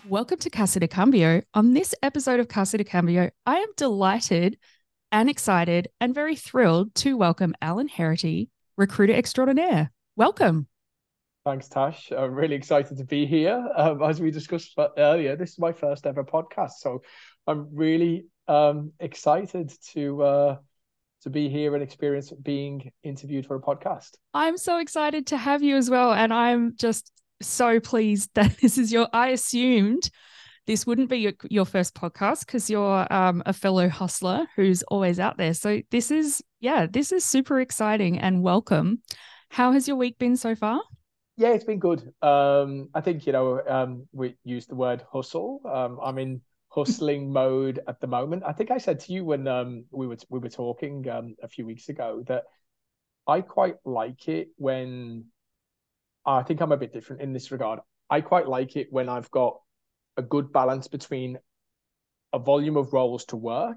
Welcome to Casa de Cambio. On this episode of Casa de Cambio, I am delighted and excited and very thrilled to welcome Alan Herity, recruiter extraordinaire. Welcome. Thanks, Tash. I'm really excited to be here. As we discussed earlier, this is my first ever podcast, so I'm really excited to be here and experience being interviewed for a podcast. I'm so excited to have you as well, and I'm just so pleased that this is I assumed this wouldn't be your first podcast because you're a fellow hustler who's always out there. So this is super exciting and welcome. How has your week been so far? Yeah, it's been good. I think, we use the word hustle. I'm in hustling mode at the moment. I think I said to you when we were talking a few weeks ago that I quite like it when I think I'm a bit different in this regard. I quite like it when I've got a good balance between a volume of roles to work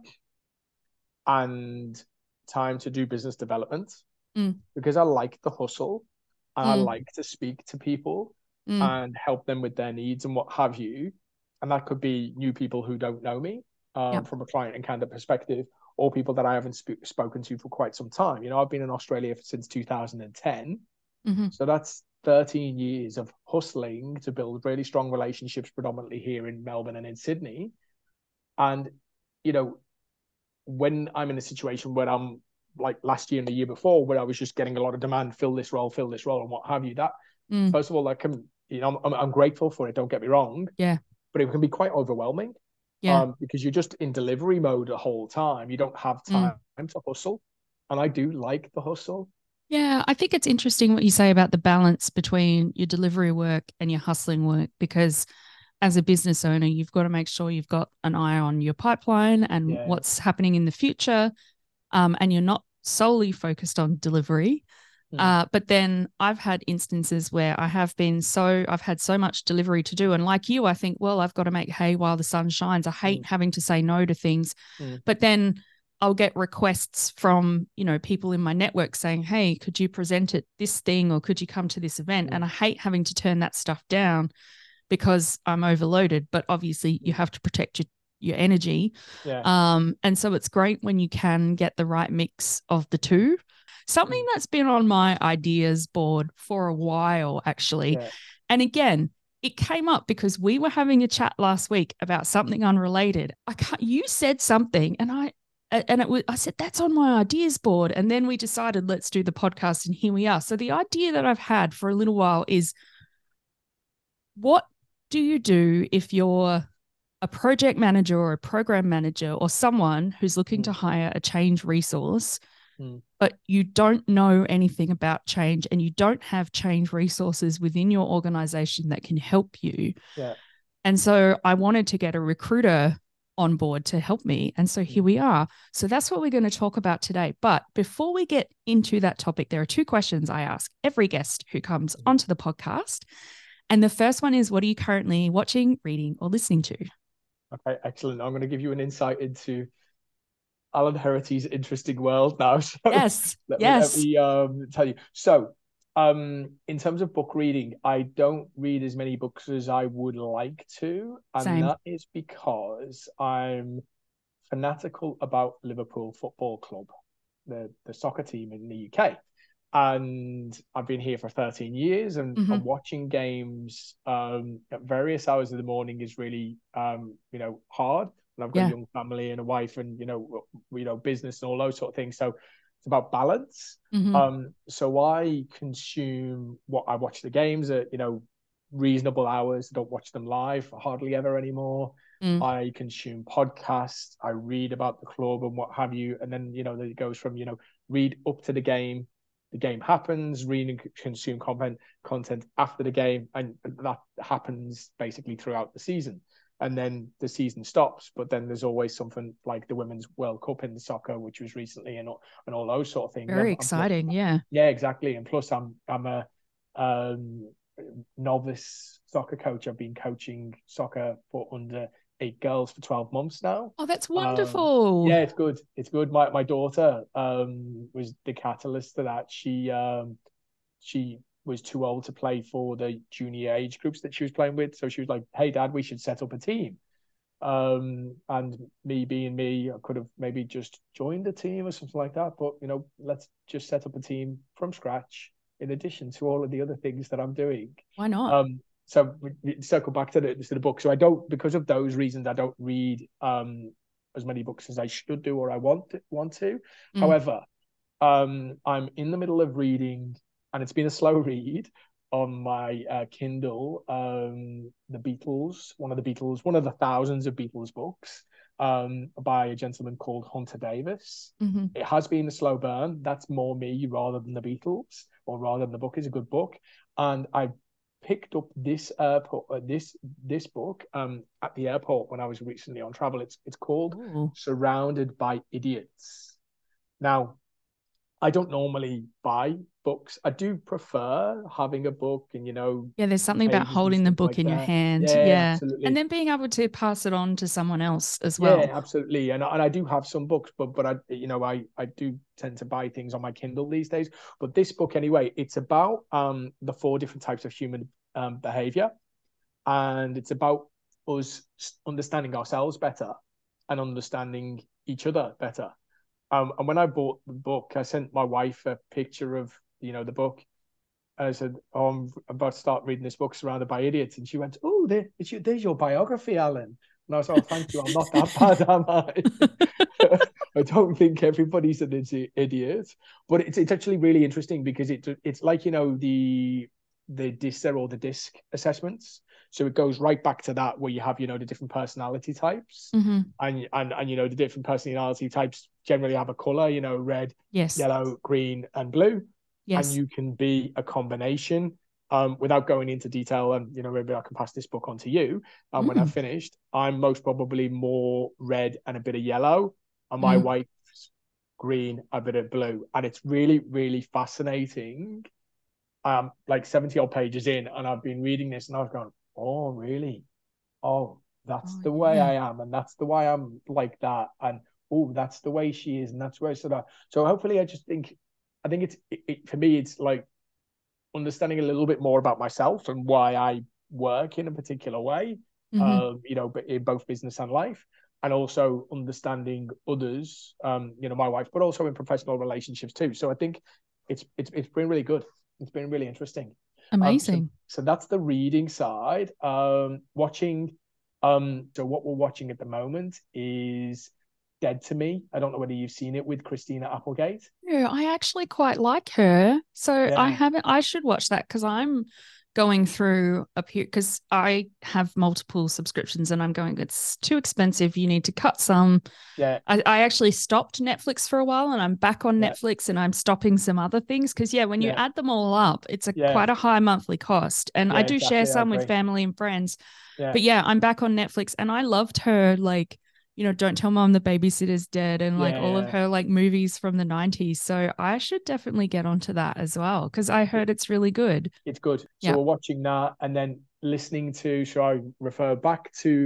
and time to do business development because I like the hustle and I like to speak to people and help them with their needs and what have you. And that could be new people who don't know me from a client and candidate perspective, or people that I haven't spoken to for quite some time. You know, I've been in Australia since 2010. So that's 13 years of hustling to build really strong relationships, predominantly here in Melbourne and in Sydney. And, you know, when I'm in a situation where I'm like last year and the year before, where I was just getting a lot of demand, fill this role, and what have you, that first of all, that can, I'm grateful for it. Don't get me wrong. Yeah. But it can be quite overwhelming. Yeah. Because you're just in delivery mode the whole time. You don't have time to hustle. And I do like the hustle. Yeah, I think it's interesting what you say about the balance between your delivery work and your hustling work, because as a business owner, you've got to make sure you've got an eye on your pipeline and what's happening in the future. And you're not solely focused on delivery. But then I've had instances where I've had so much delivery to do. And like you, I think, well, I've got to make hay while the sun shines. I hate having to say no to things. But then I'll get requests from, people in my network saying, hey, could you present at this thing or could you come to this event? And I hate having to turn that stuff down because I'm overloaded. But obviously you have to protect your energy. And so it's great when you can get the right mix of the two. Something that's been on my ideas board for a while, actually. And again, it came up because we were having a chat last week about something unrelated. You said something I said, that's on my ideas board. And then we decided, let's do the podcast, and here we are. So the idea that I've had for a little while is, what do you do if you're a project manager or a program manager or someone who's looking to hire a change resource, but you don't know anything about change and you don't have change resources within your organization that can help you? And so I wanted to get a recruiter on board to help me. And so here we are. So that's what we're going to talk about today. But before we get into that topic, there are two questions I ask every guest who comes onto the podcast. And the first one is, what are you currently watching, reading, or listening to? Okay, excellent. I'm going to give you an insight into Alan Herity's interesting world now. So yes. Let me tell you. So, in terms of book reading, I don't read as many books as I would like to, and Same. that is because I'm fanatical about Liverpool Football Club, the soccer team in the UK. And I've been here for 13 years and watching games at various hours of the morning is really, hard. And I've got a young family and a wife and, business and all those sort of things. So it's about balance. So I consume I watch the games at, reasonable hours. I don't watch them live hardly ever anymore. I consume podcasts. I read about the club and what have you. And then, it goes from, read up to the game happens, read and consume content after the game, and that happens basically throughout the season. And then the season stops, but then there's always something like the Women's World Cup in the soccer, which was recently, and all those sort of things. Very exciting, yeah. Yeah, exactly. And plus, I'm a novice soccer coach. I've been coaching soccer for under 8 girls for 12 months now. Oh, that's wonderful. Yeah, it's good. It's good. My daughter was the catalyst to that. She was too old to play for the junior age groups that she was playing with. So she was like, "Hey, Dad, we should set up a team." And me being me, I could have maybe just joined the team or something like that. But let's just set up a team from scratch in addition to all of the other things that I'm doing. Why not? So we circle back to the book. So I don't, because of those reasons, I don't read as many books as I should do or I want to. However, I'm in the middle of reading, and it's been a slow read on my Kindle, the Beatles, one of the thousands of Beatles books, by a gentleman called Hunter Davis. It has been a slow burn. That's more me rather than the Beatles, or rather than the book. Is a good book. And I picked up this this book at the airport when I was recently on travel. It's called Surrounded by Idiots. Now, I don't normally buy books. I do prefer having a book and, there's something about holding the book in your hand. Yeah, absolutely. And then being able to pass it on to someone else as well. Yeah, absolutely. And I do have some books, but I do tend to buy things on my Kindle these days. But this book, anyway, it's about the 4 different types of human behavior. And it's about us understanding ourselves better and understanding each other better. And when I bought the book, I sent my wife a picture of, the book. And I said, "Oh, I'm about to start reading this book, Surrounded by Idiots." And she went, "Oh, there's your biography, Alan." And I was like, "Oh, thank you. I'm not that bad, am I?" I don't think everybody's an idiot. But it's actually really interesting because it's like, the DISC or the DISC assessments. So it goes right back to that, where you have, the different personality types, and the different personality types generally have a color, red, yellow, green, and blue. Yes. And you can be a combination. Without going into detail, and maybe I can pass this book on to you. When I've finished, I'm most probably more red and a bit of yellow, and my wife's green, a bit of blue, and it's really, really fascinating. Like 70 odd pages in, and I've been reading this, and I've gone, "Oh, really? Oh, that's the way I am, and that's the way I'm like that, and that's the way she is, and that's where so that." So hopefully, I think it's for me, it's like understanding a little bit more about myself and why I work in a particular way, but in both business and life, and also understanding others, my wife, but also in professional relationships too. So I think it's been really good. It's been really interesting. Amazing. So that's the reading side. Watching. So what we're watching at the moment is Dead to Me. I don't know whether you've seen it, with Christina Applegate. No, I actually quite like her. So I haven't. I should watch that because I'm going through a period, because I have multiple subscriptions and I'm going, it's too expensive. You need to cut some. Yeah. I actually stopped Netflix for a while, and I'm back on Netflix, and I'm stopping some other things because when you add them all up, it's quite a high monthly cost. And I do share some with family and friends. But I'm back on Netflix, and I loved her, like, Don't Tell Mom the Babysitter's Dead, and all of her like movies from the 90s. So I should definitely get onto that as well, because I heard it's really good. It's good. So we're watching that and then listening to, so I refer back to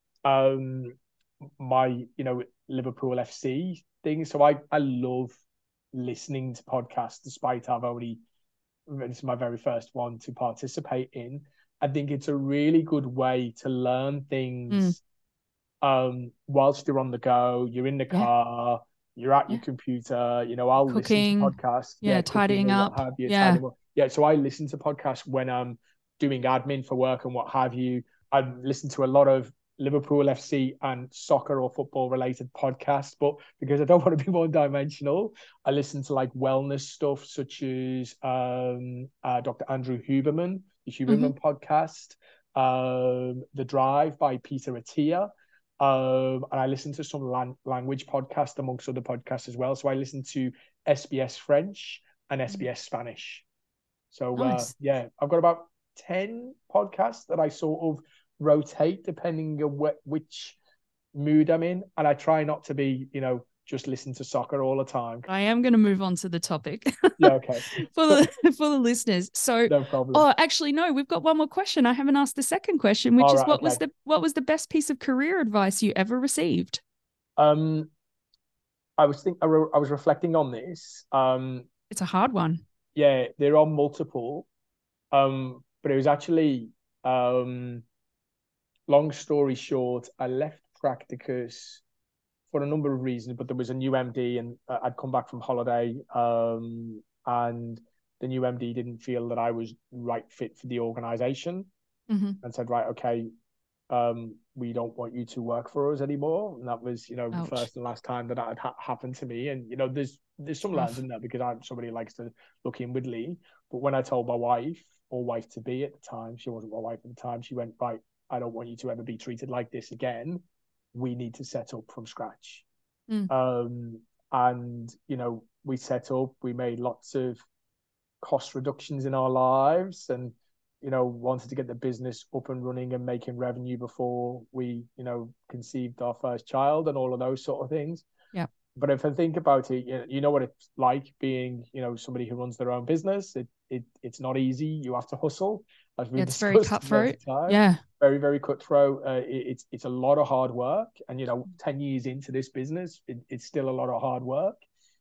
my, Liverpool FC thing. So I love listening to podcasts, despite this is my very first one to participate in. I think it's a really good way to learn things. Whilst you're on the go, you're in the car, you're at your computer, I'll cooking, listen to podcasts, tidying up, tidying up. So I listen to podcasts when I'm doing admin for work and what have you. I listen to a lot of Liverpool FC and soccer or football related podcasts, but because I don't want to be one dimensional, I listen to like wellness stuff, such as Dr. Andrew Huberman, the Huberman podcast, The Drive by Peter Attia. And I listen to some language podcasts amongst other podcasts as well. So I listen to SBS French and SBS Spanish. So nice. I've got about 10 podcasts that I sort of rotate depending on which mood I'm in. And I try not to be, just listen to soccer all the time. I am going to move on to the topic. Yeah, okay. for the listeners. So, no problem. Oh, actually, no, we've got one more question. I haven't asked the second question, which is what was the best piece of career advice you ever received? I was reflecting on this. It's a hard one. Yeah, there are multiple. But it was actually, long story short, I left Practicus for a number of reasons, but there was a new MD and I'd come back from holiday, and the new MD didn't feel that I was right fit for the organization, and said, right, okay, we don't want you to work for us anymore. And that was, the first and last time that had happened to me. And, there's some lessons in there because I'm somebody who likes to look inwardly. But when I told my wife, or wife to be at the time, she wasn't my wife at the time, she went, right, I don't want you to ever be treated like this again. We need to set up from scratch. And, we set up, we made lots of cost reductions in our lives and, wanted to get the business up and running and making revenue before we, conceived our first child and all of those sort of things. Yeah. But if I think about it, you know what it's like being, somebody who runs their own business. It's not easy. You have to hustle, as we discussed. It's very cutthroat. Yeah. Very, very cutthroat. It's a lot of hard work. And, 10 years into this business, it's still a lot of hard work.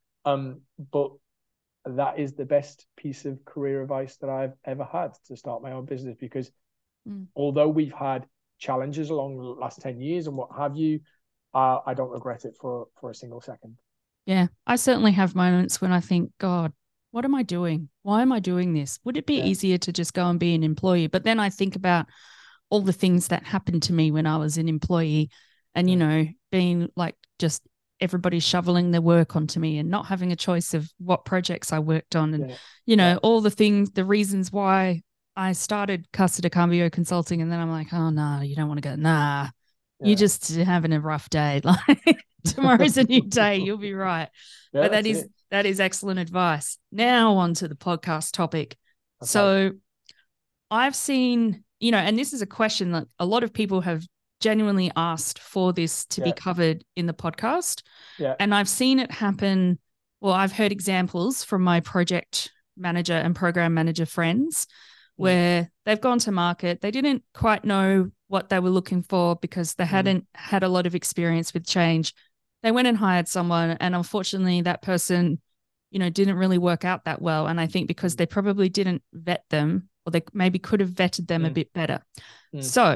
But that is the best piece of career advice that I've ever had, to start my own business, because although we've had challenges along the last 10 years and what have you, I don't regret it for a single second. Yeah, I certainly have moments when I think, God, what am I doing? Why am I doing this? Would it be easier to just go and be an employee? But then I think about all the things that happened to me when I was an employee and, being like just everybody shoveling their work onto me and not having a choice of what projects I worked on and, all the things, the reasons why I started Casa de Cambio Consulting. And then I'm like, oh, no, you don't want to go. Nah, you're just having a rough day. Like tomorrow's a new day. You'll be right. But that is excellent advice. Now on to the podcast topic. Okay. So I've seen, and this is a question that a lot of people have genuinely asked for this to be covered in the podcast. Yeah. And I've seen it happen. Well, I've heard examples from my project manager and program manager friends where they've gone to market. They didn't quite know what they were looking for because they hadn't had a lot of experience with change. They went and hired someone, and unfortunately that person, didn't really work out that well. And I think because they probably didn't vet them, or they maybe could have vetted them a bit better. So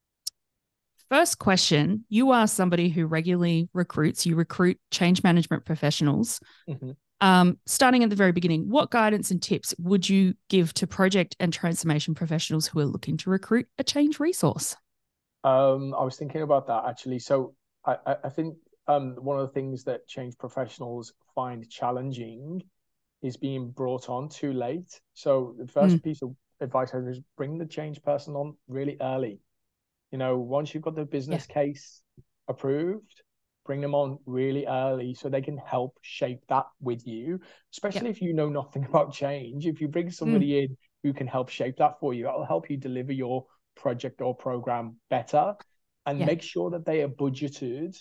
first question, you are somebody who regularly recruits, you recruit change management professionals. Starting at the very beginning, what guidance and tips would you give to project and transformation professionals who are looking to recruit a change resource? I was thinking about that actually. So I think one of the things that change professionals find challenging is being brought on too late. So the first piece of advice I would is bring the change person on really early. Once you've got the business case approved, bring them on really early so they can help shape that with you, especially if you know nothing about change. If you bring somebody in who can help shape that for you, that'll help you deliver your project or program better, and make sure that they are budgeted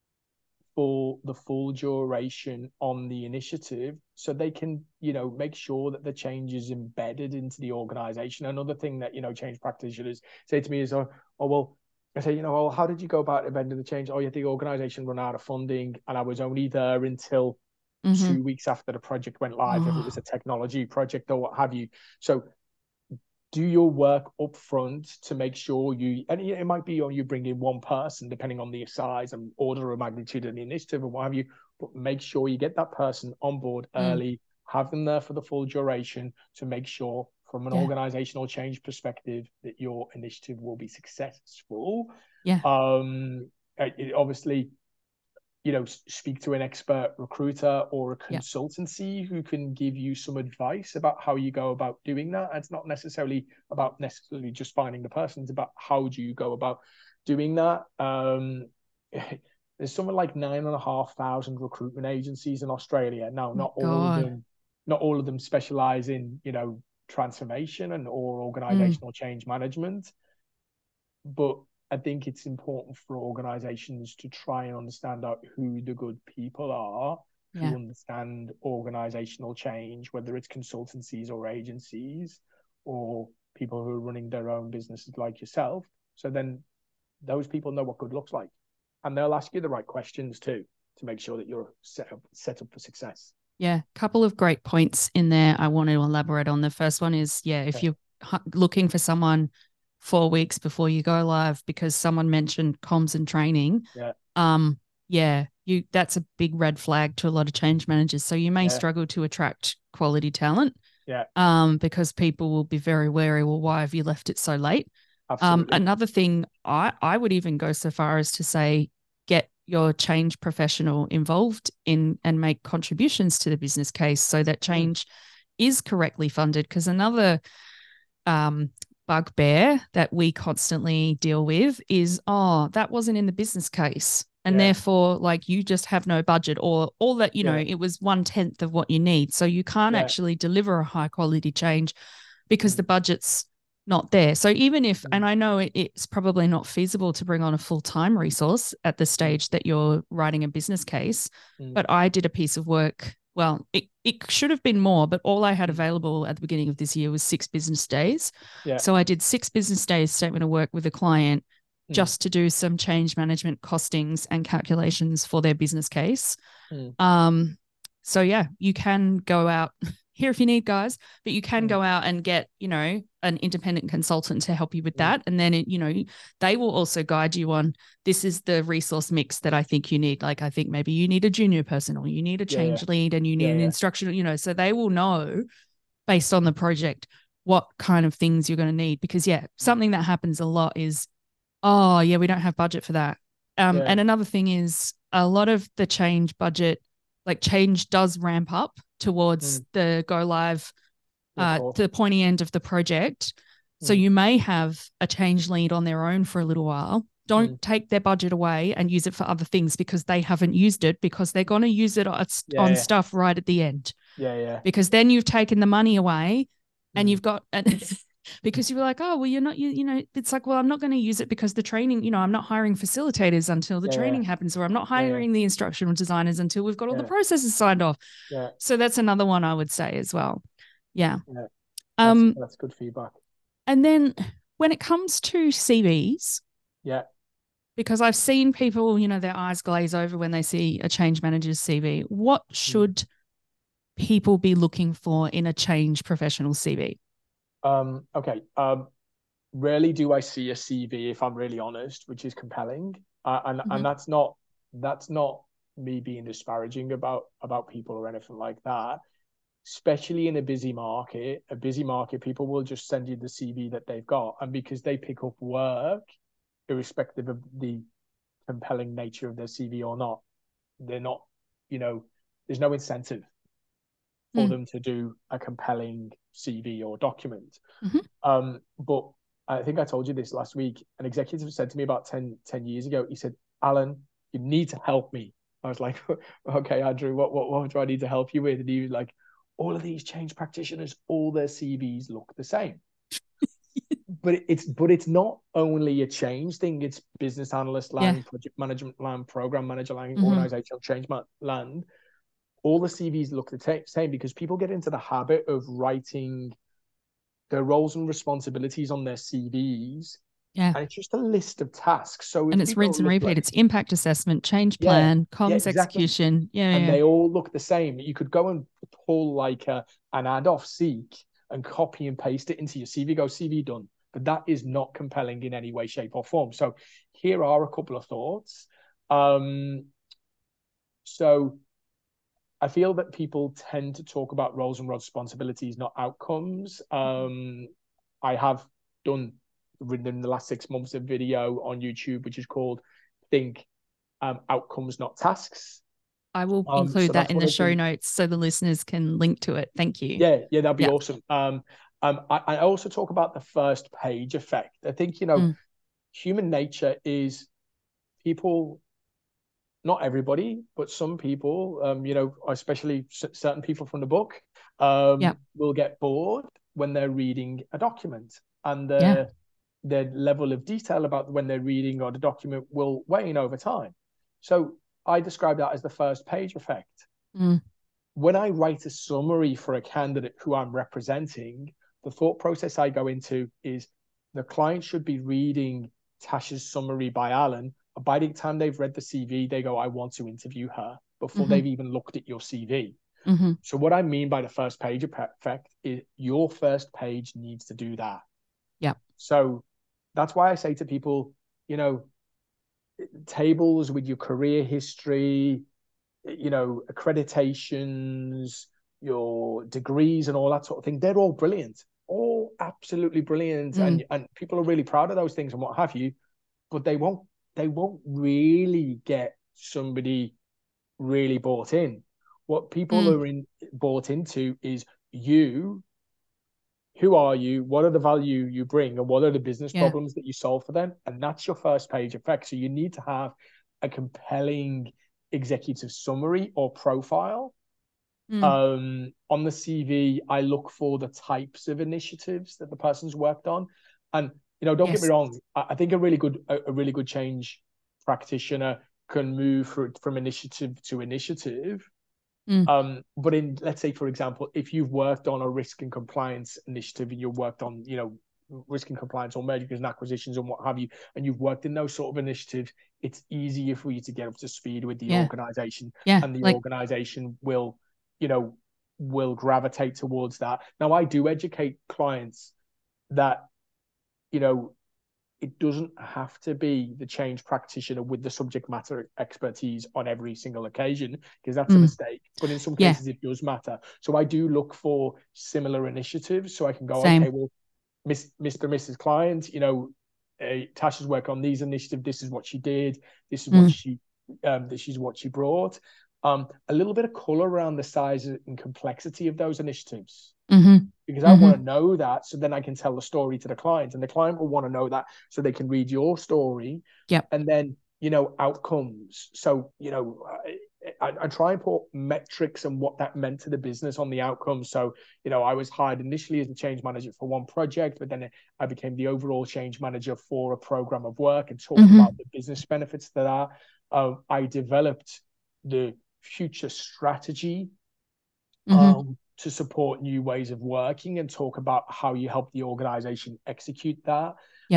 for the full duration on the initiative so they can, make sure that the change is embedded into the organization. Another thing that, change practitioners say to me is, I say, how did you go about embedding the change? Oh, yeah, the organization ran out of funding and I was only there until 2 weeks after the project went live, if it was a technology project or what have you. So do your work up front to make sure and it might be you bring in one person, depending on the size and order of magnitude of the initiative and what have you, but make sure you get that person on board early, have them there for the full duration to make sure from an organizational change perspective that your initiative will be successful. Obviously, speak to an expert recruiter or a consultancy who can give you some advice about how you go about doing that. It's not necessarily about just finding the person. It's about how do you go about doing that. There's something like 9,500 recruitment agencies in Australia now. Not all of them specialize in transformation or organizational change management, but I think it's important for organizations to try and understand out who the good people are who understand organizational change, whether it's consultancies or agencies or people who are running their own businesses like yourself. So then those people know what good looks like, and they'll ask you the right questions too to make sure that you're set up for success. Yeah, couple of great points in there I want to elaborate on. The first one is, if you're looking for someone 4 weeks before you go live because someone mentioned comms and training, that's a big red flag to a lot of change managers. So you may struggle to attract quality talent. Because people will be very wary. Well, why have you left it so late? Another thing, I would even go so far as to say, get your change professional involved in and make contributions to the business case so that change is correctly funded. Because another bugbear that we constantly deal with is, that wasn't in the business case. And therefore, like, you just have no budget, or that, it was 1/10 of what you need. So you can't actually deliver a high quality change because the budget's not there. So even if, and I know it's probably not feasible to bring on a full-time resource at the stage that you're writing a business case, but I did a piece of work. Well, it should have been more, but all I had available at the beginning of this year was 6 business days. So I did 6 business days statement of work with a client just to do some change management costings and calculations for their business case. So you can go out here if you need, guys, but you can go out and get, an independent consultant to help you with that. And then, they will also guide you on, this is the resource mix that I think you need. Like, I think maybe you need a junior person, or you need a change lead, and you need an instructional, so they will know based on the project what kind of things you're going to need. Because something that happens a lot is, we don't have budget for that. And another thing is, a lot of the change budget, like, change does ramp up towards the go live, to the pointy end of the project. So you may have a change lead on their own for a little while. Don't take their budget away and use it for other things because they haven't used it, because they're going to use it on stuff right at the end. Because then you've taken the money away and you've got... because you were like, you're not, it's like, well, I'm not going to use it because the training, I'm not hiring facilitators until the training happens, or I'm not hiring the instructional designers until we've got all the processes signed off. So that's another one I would say as well. That's good feedback. And then when it comes to CVs, because I've seen people, their eyes glaze over when they see a change manager's CV. What should people be looking for in a change professional CV? Rarely do I see a CV, if I'm really honest, which is compelling, and that's not me being disparaging about people or anything like that. Especially in a busy market, people will just send you the CV that they've got, and because they pick up work, irrespective of the compelling nature of their CV or not, they're not, there's no incentive for them to do a compelling CV or document. But I think I told you this last week. An executive said to me about 10 years ago, he said, "Alan, you need to help me." I was like, "Okay, Andrew, what do I need to help you with?" And he was like, "All of these change practitioners, all their CVs look the same." But it's not only a change thing. It's business analyst land, project management land, program manager land, organizational change land. All the CVs look the same because people get into the habit of writing their roles and responsibilities on their CVs. And it's just a list of tasks. So it's rinse and repeat. It's impact assessment, change plan, comms execution. And they all look the same. You could go and pull like an ad off Seek and copy and paste it into your CV, go CV done. But that is not compelling in any way, shape, or form. So here are a couple of thoughts. So I feel that people tend to talk about roles and responsibilities, not outcomes. I have written in the last 6 months a video on YouTube, which is called Think Outcomes, Not Tasks. I will include that in the show notes so the listeners can link to it. Thank you. Yeah, that'd be awesome. I also talk about the first page effect. I think, human nature is people, not everybody, but some people, especially certain people from the book, will get bored when they're reading a document, and their level of detail about when they're reading or the document will wane over time. So I describe that as the first page effect. When I write a summary for a candidate who I'm representing, the thought process I go into is the client should be reading Tasha's summary by Alan. By the time they've read the CV, they go, "I want to interview her," before they've even looked at your CV. Mm-hmm. So what I mean by the first page effect is your first page needs to do that. Yeah. So that's why I say to people, tables with your career history, accreditations, your degrees and all that sort of thing, they're all brilliant, all absolutely brilliant. Mm. And people are really proud of those things and what have you, but they won't really get somebody really bought in. What people are bought into is you. Who are you? What are the value you bring? And what are the business problems that you solve for them? And that's your first page effect. So you need to have a compelling executive summary or profile. On the CV, I look for the types of initiatives that the person's worked on. And, don't get me wrong, I think a really good change practitioner can move from initiative to initiative. But let's say, for example, if you've worked on a risk and compliance initiative and you've worked on, risk and compliance or mergers and acquisitions and what have you, and you've worked in those sort of initiatives, it's easier for you to get up to speed with the organization, and the organization will gravitate towards that. Now, I do educate clients that, it doesn't have to be the change practitioner with the subject matter expertise on every single occasion, because that's a mistake. But in some cases, it does matter. So I do look for similar initiatives so I can go, okay, well, Mr. and Mrs. Client, Tasha's work on these initiatives. This is what she did. This is what this is what she brought. A little bit of color around the size and complexity of those initiatives. Because I want to know that, so then I can tell the story to the client, and the client will want to know that so they can read your story. And then, outcomes. So, I try and put metrics and what that meant to the business on the outcomes. So, I was hired initially as the change manager for one project, but then I became the overall change manager for a program of work and talked about the business benefits that are. I developed the future strategy to support new ways of working and talk about how you help the organization execute that.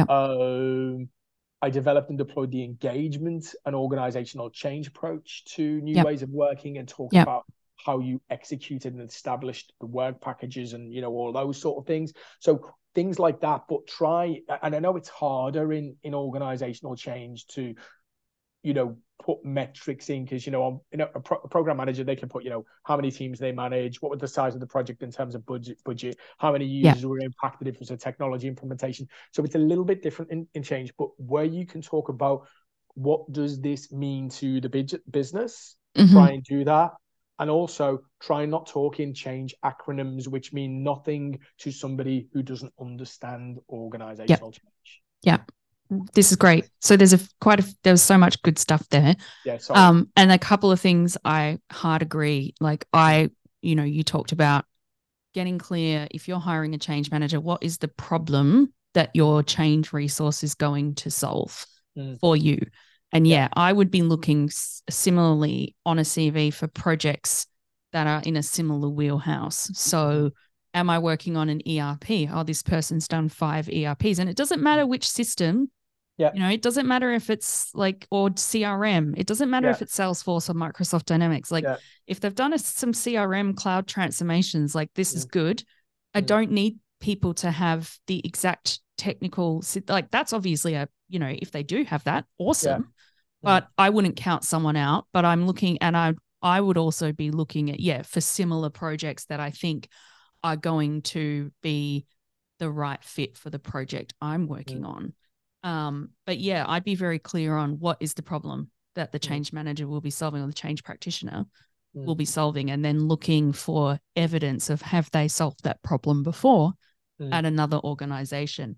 I developed and deployed the engagement and organizational change approach to new ways of working and talk about how you executed and established the work packages and, all those sort of things. So things like that, but and I know it's harder in organizational change to, put metrics in, because a program manager, they can put how many teams they manage, what was the size of the project in terms of budget, how many users were impacted if it was a technology implementation. So it's a little bit different in change, but where you can talk about what does this mean to the business, try and do that. And also try not talk in change acronyms which mean nothing to somebody who doesn't understand organizational change. This is great. So there's there's so much good stuff there. And a couple of things I hard agree. Like you talked about getting clear, if you're hiring a change manager, what is the problem that your change resource is going to solve for you? And I would be looking similarly on a CV for projects that are in a similar wheelhouse. So am I working on an ERP? Oh, this person's done 5 ERPs, and it doesn't matter which system. It doesn't matter if it's or CRM. It doesn't matter if it's Salesforce or Microsoft Dynamics. If they've done some CRM cloud transformations, this is good. I don't need people to have the exact technical, that's obviously if they do have that, awesome. But I wouldn't count someone out. But I'm looking, and I would also be looking at, for similar projects that I think are going to be the right fit for the project I'm working on. But I'd be very clear on what is the problem that the change manager will be solving, or the change practitioner will be solving, and then looking for evidence of have they solved that problem before at another organization.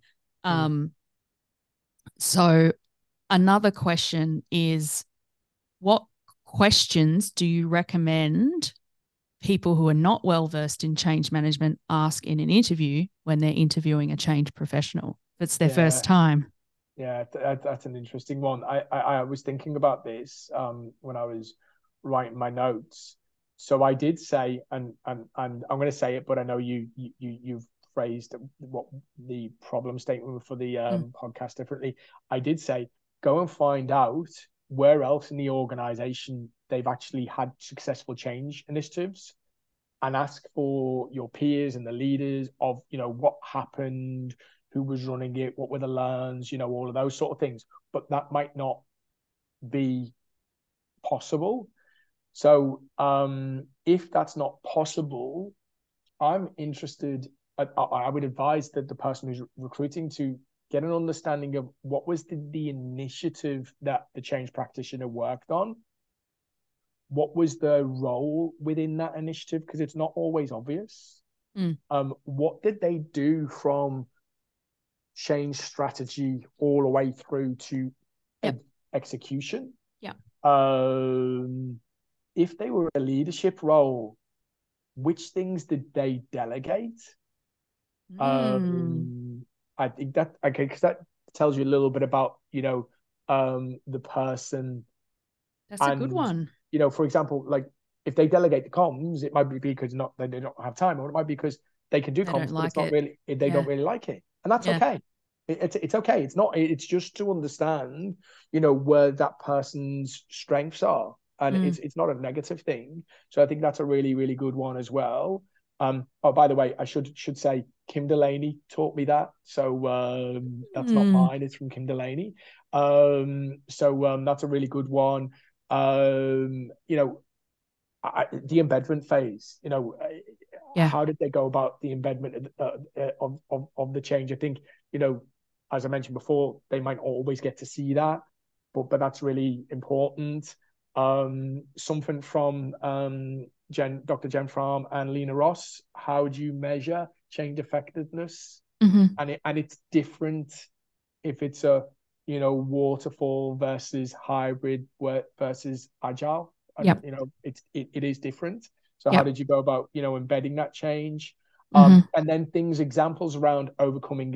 So another question is, what questions do you recommend people who are not well versed in change management ask in an interview when they're interviewing a change professional if it's their first time? Yeah, that's an interesting one. I was thinking about this when I was writing my notes. So I did say, and I'm going to say it, but I know you've phrased what the problem statement for the podcast differently. I did say, go and find out where else in the organization they've actually had successful change initiatives. and ask for your peers and the leaders of, what happened, who was running it, what were the learns, all of those sort of things. But that might not be possible. So if that's not possible, I'm interested, I would advise that the person who's recruiting to get an understanding of what was the initiative that the change practitioner worked on. What was the role within that initiative? Because it's not always obvious. What did they do from change strategy all the way through to execution? Yeah. If they were a leadership role, which things did they delegate? I think that, okay, because that tells you a little bit about, the person. That's a good one. For example, like if they delegate the comms, it might be because they don't have time, or it might be because they can do comms, but it's not really, they don't really like it. And that's okay. It's okay. It's just to understand, where that person's strengths are. And it's not a negative thing. So I think that's a really, really good one as well. By the way, I should say Kim Delaney taught me that. So that's not mine. It's from Kim Delaney. So that's a really good one. The embedment phase, how did they go about the embedment of the change? I think, as I mentioned before, they might not always get to see that, but that's really important. Something from Dr. Jen Fromm and Lena Ross. How do you measure change effectiveness? And it's different if it's a waterfall versus hybrid versus agile. Yep. It is different. So how did you go about embedding that change? Mm-hmm. And then examples around overcoming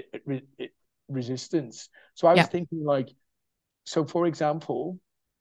resistance. So I was thinking so for example,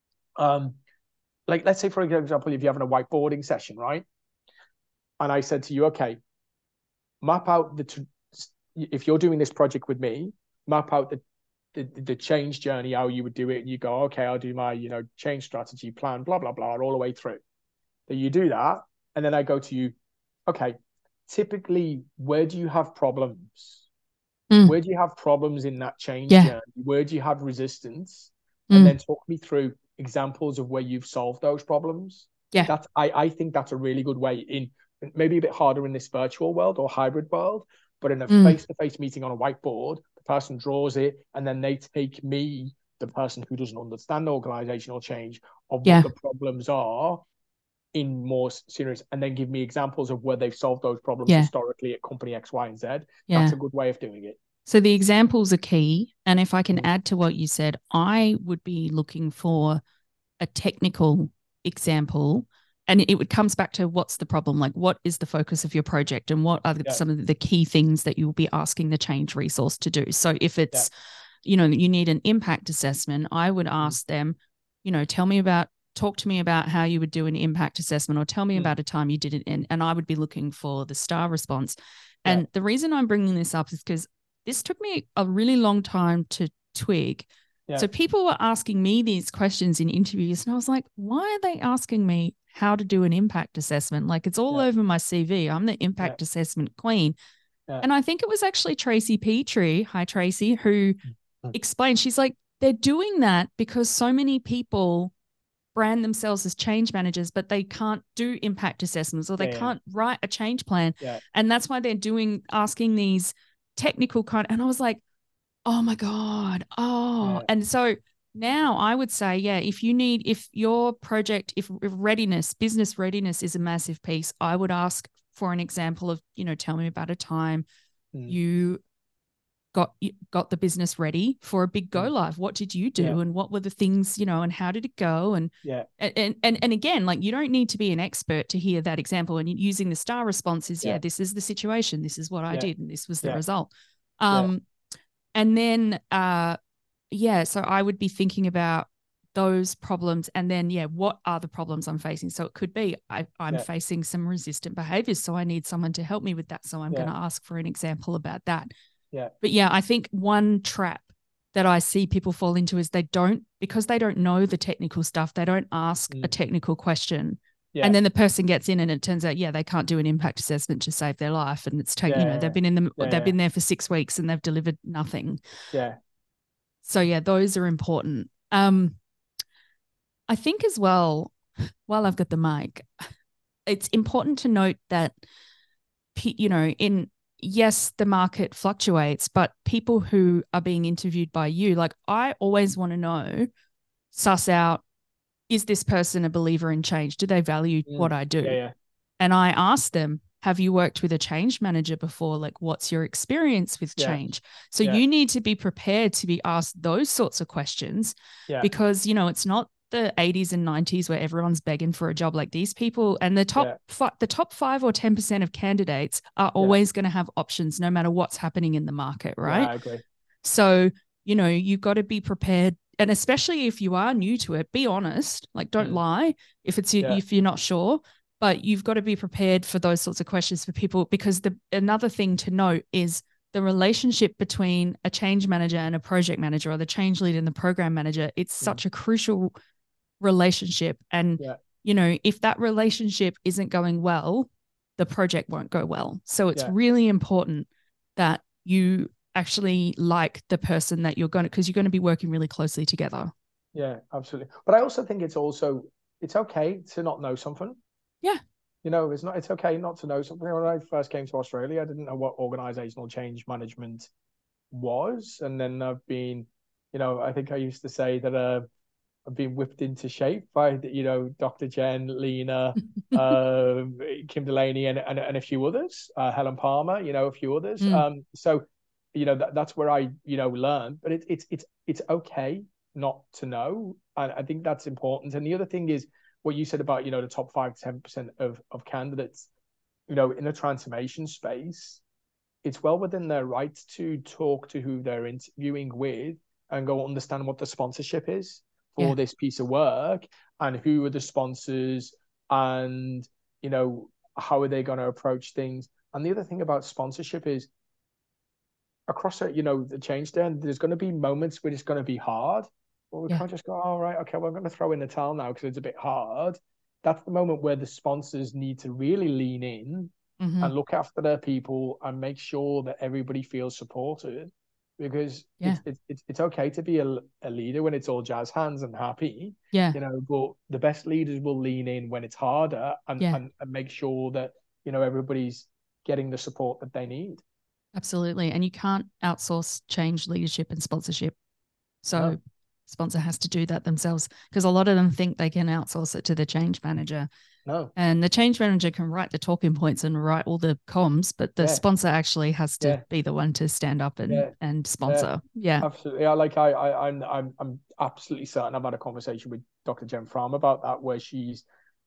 let's say, for example, if you're having a whiteboarding session, right? And I said to you, okay, map out if you're doing this project with me, map out the change journey, how you would do it. And you go, okay, I'll do my, change strategy plan, blah, blah, blah, all the way through. Then you do that. And then I go to you, okay, typically, where do you have problems? Where do you have problems in that change journey? Where do you have resistance? And then talk me through examples of where you've solved those problems. I think that's a really good way, in maybe a bit harder in this virtual world or hybrid world, but in a face-to-face meeting on a whiteboard, the person draws it and then they take me, the person who doesn't understand organizational change, of what the problems are in more serious, and then give me examples of where they've solved those problems historically at company X, Y, and Z. That's a good way of doing it. So the examples are key. And if I can add to what you said, I would be looking for a technical example, and it comes back to what's the problem, like what is the focus of your project and what are some of the key things that you'll be asking the change resource to do. So if it's, you need an impact assessment, I would ask them, talk to me about how you would do an impact assessment, or tell me about a time you did it. And I would be looking for the STAR response. And the reason I'm bringing this up is because this took me a really long time to twig. So people were asking me these questions in interviews, and I was like, why are they asking me how to do an impact assessment? Like, it's all over my CV. I'm the impact assessment queen. And I think it was actually Tracy Petrie, hi Tracy, who explained, she's like, they're doing that because so many people brand themselves as change managers, but they can't do impact assessments, or they can't write a change plan. And that's why they're asking these technical and I was like, oh my God. And so now I would say, if your project, if business readiness is a massive piece, I would ask for an example of, tell me about a time you got the business ready for a big go live. What did you do? And what were the things, and how did it go? And again, like, you don't need to be an expert to hear that example. And using the STAR response is, this is the situation. This is what I did. And this was the result. And then, so I would be thinking about those problems, and then, what are the problems I'm facing? So it could be I'm facing some resistant behaviors, so I need someone to help me with that. So I'm going to ask for an example about that. But I think one trap that I see people fall into is because they don't know the technical stuff, they don't ask a technical question. Yeah. And then the person gets in and it turns out, yeah, they can't do an impact assessment to save their life. And it's taken, Yeah. they've been there for 6 weeks and they've delivered nothing. Yeah. So yeah, those are important. I think as well, while I've got the mic, it's important to note that, yes, the market fluctuates, but people who are being interviewed by you, like I always want to know, suss out, is this person a believer in change? Do they value what I do? Yeah. And I ask them, have you worked with a change manager before? Like, what's your experience with change? So you need to be prepared to be asked those sorts of questions because, it's not the 80s and 90s where everyone's begging for a job. Like these people, and the top 5 or 10% of candidates are always going to have options no matter what's happening in the market, right? Yeah, I agree. So, you've got to be prepared. And especially if you are new to it, be honest, like don't lie if you're not sure, but you've got to be prepared for those sorts of questions for people, because another thing to note is the relationship between a change manager and a project manager, or the change lead and the program manager. It's such a crucial relationship. And, if that relationship isn't going well, the project won't go well. So it's really important that you actually like the person that because you're going to be working really closely together. Yeah, absolutely. But I also think it's okay to not know something. Yeah. It's okay not to know something. When I first came to Australia, I didn't know what organizational change management was. And then I've been, I think I used to say that I've been whipped into shape by, Dr. Jen, Lena, Kim Delaney, and a few others, Helen Palmer, a few others. So, that's where I, learned. But it's okay not to know, and I think that's important. And the other thing is what you said about, the top 5 to 10% of candidates, in the transformation space. It's well within their rights to talk to who they're interviewing with and go understand what the sponsorship is for this piece of work, and who are the sponsors, and how are they going to approach things. And the other thing about sponsorship is, across the change there's going to be moments where it's going to be hard. Well, we can't just go, all right, okay, well, I'm going to throw in the towel now because it's a bit hard. That's the moment where the sponsors need to really lean in and look after their people and make sure that everybody feels supported. Because it's okay to be a leader when it's all jazz hands and happy, but the best leaders will lean in when it's harder and make sure that, everybody's getting the support that they need. Absolutely. And you can't outsource change leadership and sponsorship. So sponsor has to do that themselves, because a lot of them think they can outsource it to the change manager. No. And the change manager can write the talking points and write all the comms, but the sponsor actually has to be the one to stand up and sponsor. Yeah. Absolutely. I'm absolutely certain I've had a conversation with Dr. Jen Fromm about that, where she's,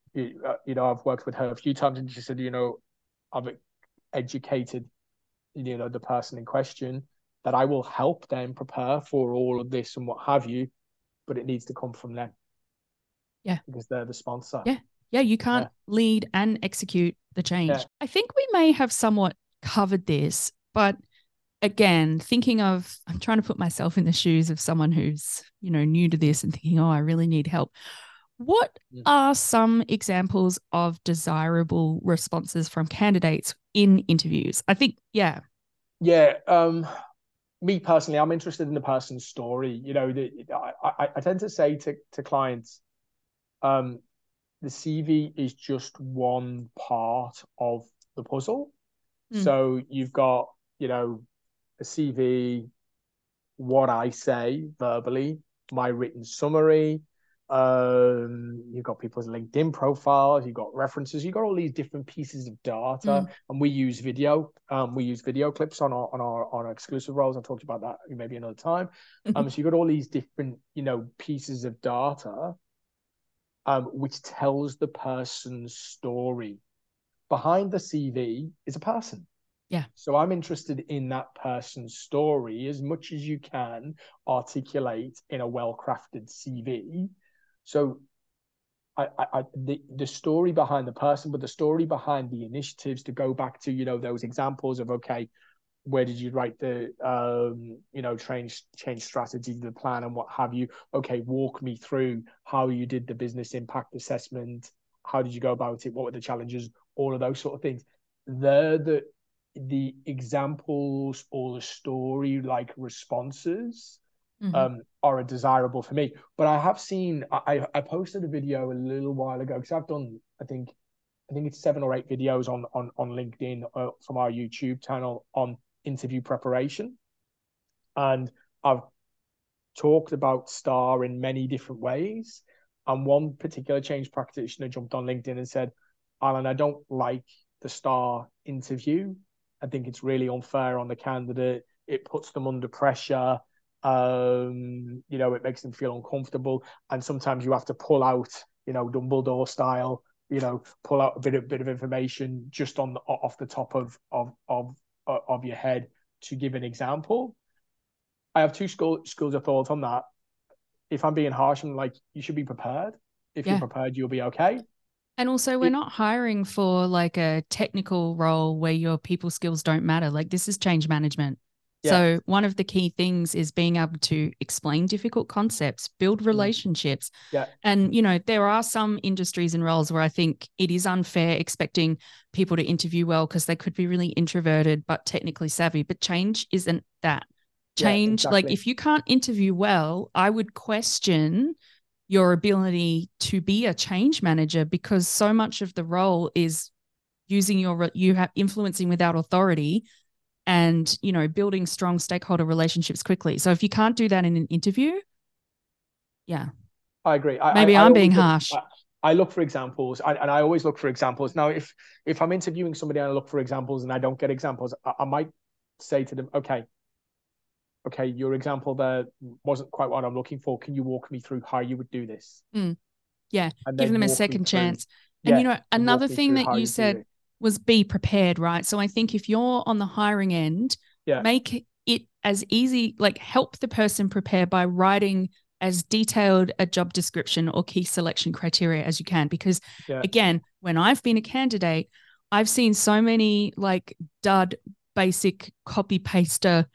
I've worked with her a few times, and she said, I've educated, the person in question, that I will help them prepare for all of this and what have you, but it needs to come from them. Yeah. Because they're the sponsor. Yeah. Yeah. You can't lead and execute the change. Yeah. I think we may have somewhat covered this, but again, I'm trying to put myself in the shoes of someone who's, new to this and thinking, oh, I really need help. What are some examples of desirable responses from candidates in interviews? I think, me personally, I'm interested in the person's story. I tend to say to clients, the CV is just one part of the puzzle. So you've got, a CV, what I say verbally, my written summary. You've got people's LinkedIn profiles, you've got references, you've got all these different pieces of data, and we use video. We use video clips on our exclusive roles. I'll talk about that maybe another time. So you've got all these different, pieces of data, which tells the person's story. Behind the CV is a person. Yeah. So I'm interested in that person's story as much as you can articulate in a well-crafted CV. So the story behind the person, but the story behind the initiatives, to go back to, those examples of, okay, where did you write the, change strategy, the plan and what have you? Okay, walk me through how you did the business impact assessment how did you go about it? What were the challenges? All of those sort of things. They're the examples or the story like responses are a desirable for me. But I have seen, I posted a video a little while ago because I've done, I think it's 7 or 8 videos on LinkedIn from our YouTube channel on interview preparation. And I've talked about STAR in many different ways. And one particular change practitioner jumped on LinkedIn and said, Alan, I don't like the STAR interview. I think it's really unfair on the candidate. It puts them under pressure. It makes them feel uncomfortable. And sometimes you have to pull out, Dumbledore style, pull out a bit of information just off the top of your head to give an example. I have two schools of thought on that. If I'm being harsh, I'm like, you should be prepared. If you're prepared, you'll be okay. And also, we're not hiring for like a technical role where your people skills don't matter. Like, this is change management. Yeah. So one of the key things is being able to explain difficult concepts, build relationships. Yeah. And, there are some industries and roles where I think it is unfair expecting people to interview well because they could be really introverted but technically savvy. But change isn't that. Change, exactly. Like if you can't interview well, I would question your ability to be a change manager because so much of the role is using influencing without authority and, building strong stakeholder relationships quickly. So if you can't do that in an interview, yeah. I agree. Maybe I'm being harsh. I look for examples and I always look for examples. Now, if I'm interviewing somebody and I look for examples and I don't get examples, I might say to them, okay, your example there wasn't quite what I'm looking for. Can you walk me through how you would do this? Yeah, give them a second chance. And, another thing that you said was be prepared, right? So I think if you're on the hiring end, make it as easy, like help the person prepare by writing as detailed a job description or key selection criteria as you can. Because again, when I've been a candidate, I've seen so many like dud basic copy paster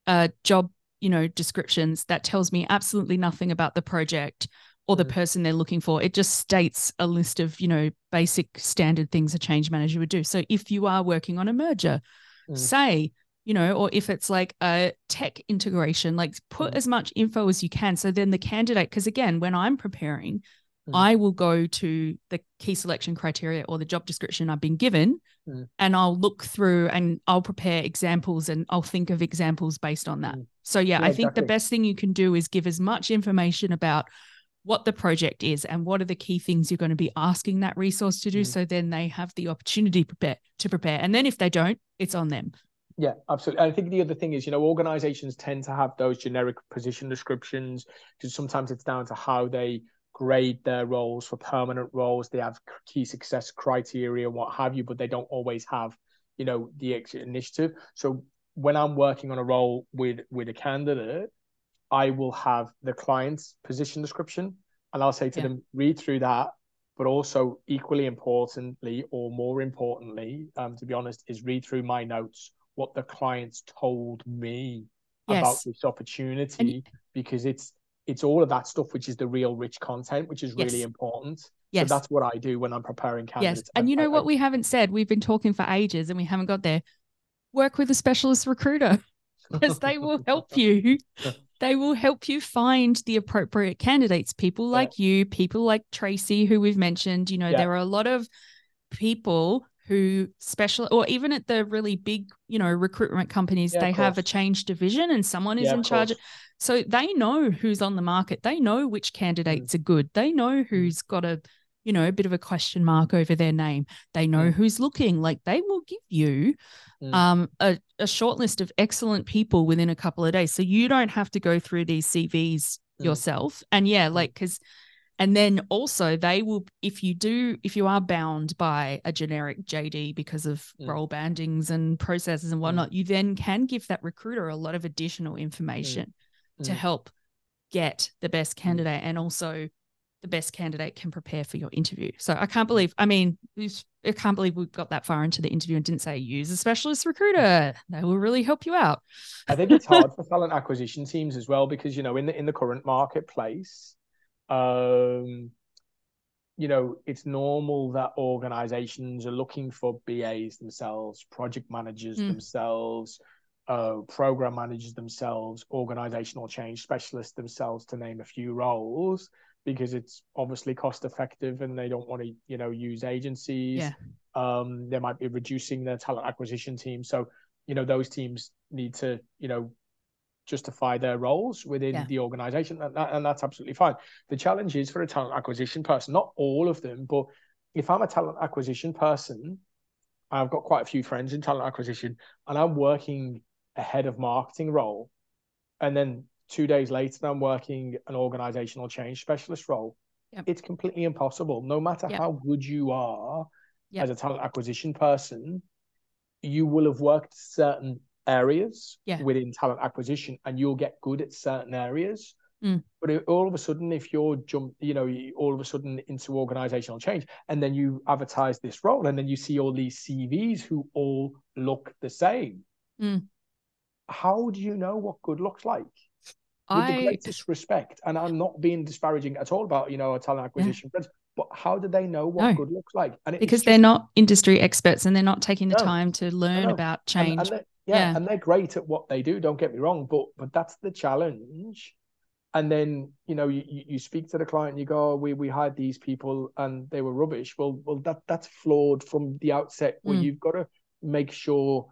job, descriptions that tells me absolutely nothing about the project or the person they're looking for. It just states a list of, basic standard things a change manager would do. So if you are working on a merger, say, or if it's like a tech integration, like put as much info as you can. So then the candidate, because again, when I'm preparing, I will go to the key selection criteria or the job description I've been given and I'll look through and I'll prepare examples and I'll think of examples based on that. So I think the best thing you can do is give as much information about what the project is and what are the key things you're going to be asking that resource to do. So then they have the opportunity to prepare. And then if they don't, it's on them. Yeah, absolutely. I think the other thing is, organizations tend to have those generic position descriptions because sometimes it's down to how they grade their roles. For permanent roles, they have key success criteria, what have you, but they don't always have, the exit initiative. So when I'm working on a role with a candidate, I will have the client's position description and I'll say to them, read through that, but also equally importantly, or more importantly, to be honest, is read through my notes, what the clients told me about this opportunity, because it's all of that stuff, which is the real rich content, which is really important. So that's what I do when I'm preparing candidates. Yes. And what we haven't said, we've been talking for ages and we haven't got there. Work with a specialist recruiter because they will help you. They will help you find the appropriate candidates, people like you, people like Tracy, who we've mentioned. There are a lot of people who or even at the really big, recruitment companies, they have a change division and someone is in charge. So they know who's on the market. They know which candidates are good. They know who's got a bit of a question mark over their name. They know who's looking. Like they will give you a short list of excellent people within a couple of days. So you don't have to go through these CVs yourself. And and then also they will, if you are bound by a generic JD because of role bandings and processes and whatnot, you then can give that recruiter a lot of additional information to help get the best candidate, and also the best candidate can prepare for your interview. So I can't believe we've got that far into the interview and didn't say use a specialist recruiter. They will really help you out. I think it's hard for talent acquisition teams as well, because, in the current marketplace, it's normal that organizations are looking for BAs themselves, project managers themselves, program managers themselves, organizational change specialists themselves, to name a few roles, because it's obviously cost effective and they don't want to, use agencies. They might be reducing their talent acquisition team. So, those teams need to, justify their roles within the organization, and that's absolutely fine. The challenge is for a talent acquisition person, not all of them, but if I'm a talent acquisition person, I've got quite a few friends in talent acquisition, and I'm working a head of marketing role, and then 2 days later I'm working an organizational change specialist role. It's completely impossible. No matter how good you are as a talent acquisition person, you will have worked certain areas within talent acquisition, and you'll get good at certain areas. But all of a sudden, if you're all of a sudden into organizational change, and then you advertise this role, and then you see all these CVs who all look the same, how do you know what good looks like? With the greatest respect, and I'm not being disparaging at all about, a talent acquisition friends, but how do they know what good looks like? And because they're not industry experts, and they're not taking the time to learn about change. And they're great at what they do, don't get me wrong, but that's the challenge. And then, you speak to the client and you go, we hired these people and they were rubbish. Well, that's flawed from the outset, where you've got to make sure,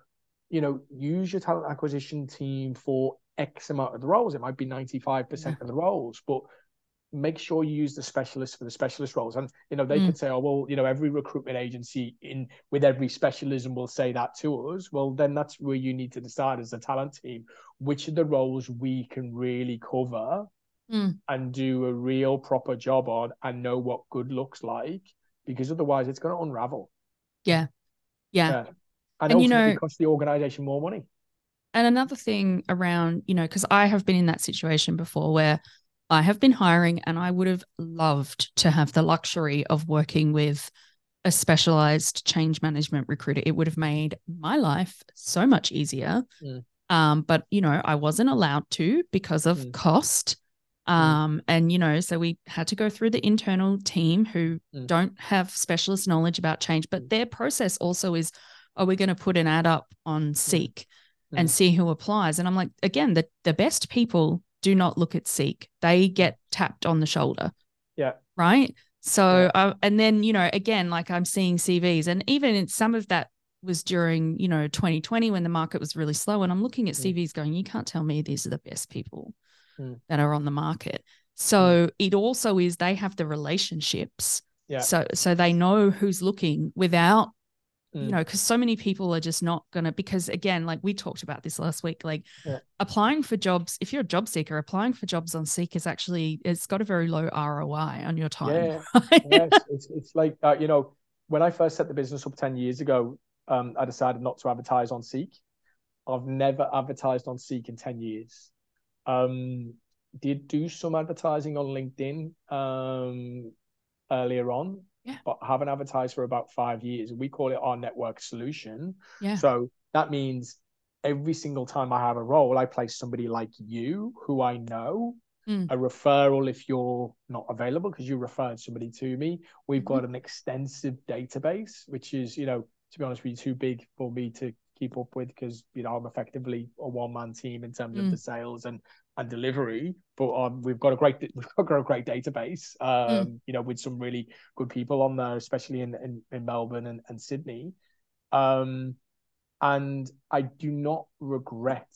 use your talent acquisition team for X amount of the roles. It might be 95% of the roles, but make sure you use the specialists for the specialist roles. And, they could say, oh, well, every recruitment agency with every specialism will say that to us. Well, then that's where you need to decide as a talent team, which of the roles we can really cover and do a real proper job on and know what good looks like, because otherwise it's going to unravel. Yeah. And ultimately cost the organization more money. And another thing around, because I have been in that situation before where I have been hiring, and I would have loved to have the luxury of working with a specialized change management recruiter. It would have made my life so much easier. But, I wasn't allowed to because of cost. And, so we had to go through the internal team who don't have specialist knowledge about change, but their process also is, are we going to put an ad up on Seek and see who applies? And I'm like, again, the best people do not look at Seek. They get tapped on the shoulder. Right. So, and then, again, like I'm seeing CVs, and even in some of that was during, 2020 when the market was really slow, and I'm looking at CVs going, you can't tell me these are the best people that are on the market. So it also is, they have the relationships. So they know who's looking without, because so many people are just not going to, because again, like we talked about this last week, like applying for jobs, if you're a job seeker, applying for jobs on Seek is actually, it's got a very low ROI on your time. It's like, when I first set the business up 10 years ago, I decided not to advertise on Seek. I've never advertised on Seek in 10 years. Did do some advertising on LinkedIn earlier on, but haven't advertised for about 5 years. We call it our network solution. So that means every single time I have a role, I place somebody like you who I know, a referral if you're not available because you referred somebody to me. We've got an extensive database, which is, to be honest with you, too big for me to keep up with, because I'm effectively a one-man team in terms of the sales and delivery. But we've got a great database, with some really good people on there, especially in Melbourne and Sydney. And I do not regret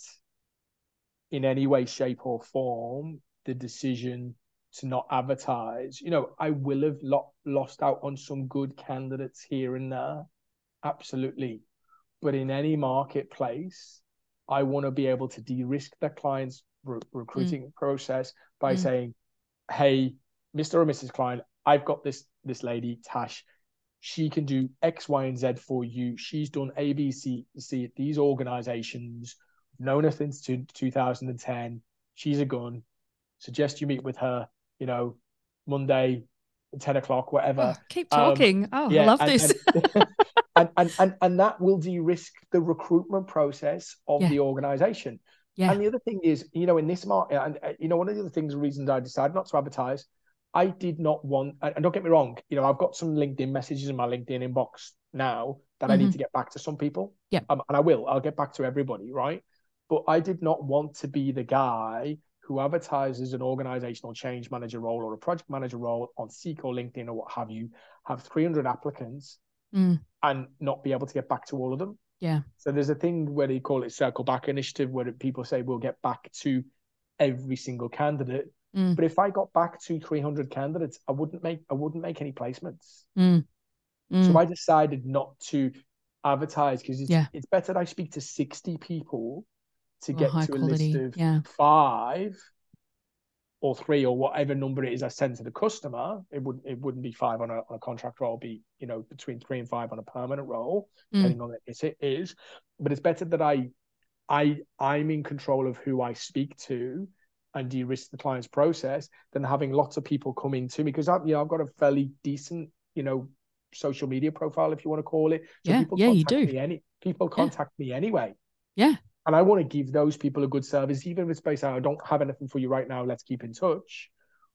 in any way, shape, or form the decision to not advertise. I will have lost out on some good candidates here and there, absolutely. But in any marketplace, I want to be able to de-risk the client's recruiting process by saying, hey, Mr. or Mrs. Client, I've got this lady, Tash. She can do X, Y, and Z for you. She's done A, B, C at these organizations, known her since 2010. She's a gun. Suggest you meet with her, Monday, 10 o'clock, whatever. Keep talking. I love this. And that will de-risk the recruitment process of the organization. And the other thing is, in this market, and one of the other things, reasons I decided not to advertise, I did not want, and don't get me wrong, you know, I've got some LinkedIn messages in my LinkedIn inbox now that I need to get back to some people. Yeah. And I'll get back to everybody, right? But I did not want to be the guy who advertises an organizational change manager role or a project manager role on Seek or LinkedIn or what have you, have 300 applicants and not be able to get back to all of them. Yeah. So there's a thing where they call it circle back initiative, where people say we'll get back to every single candidate. But if I got back to 300 candidates, I wouldn't make any placements. So I decided not to advertise, because it's better that I speak to 60 people to get to a list of 5 or 3 or whatever number it is I send to the customer. It wouldn't be 5 on a contract role, be, you know, between 3 and 5 on a permanent role, depending on it is. But it's better that I'm in control of who I speak to and de-risk the client's process than having lots of people come into me, because I've got a fairly decent, you know, social media profile, if you want to call it. So people contact me anyway. Yeah. And I want to give those people a good service, even if it's based on, I don't have anything for you right now, let's keep in touch.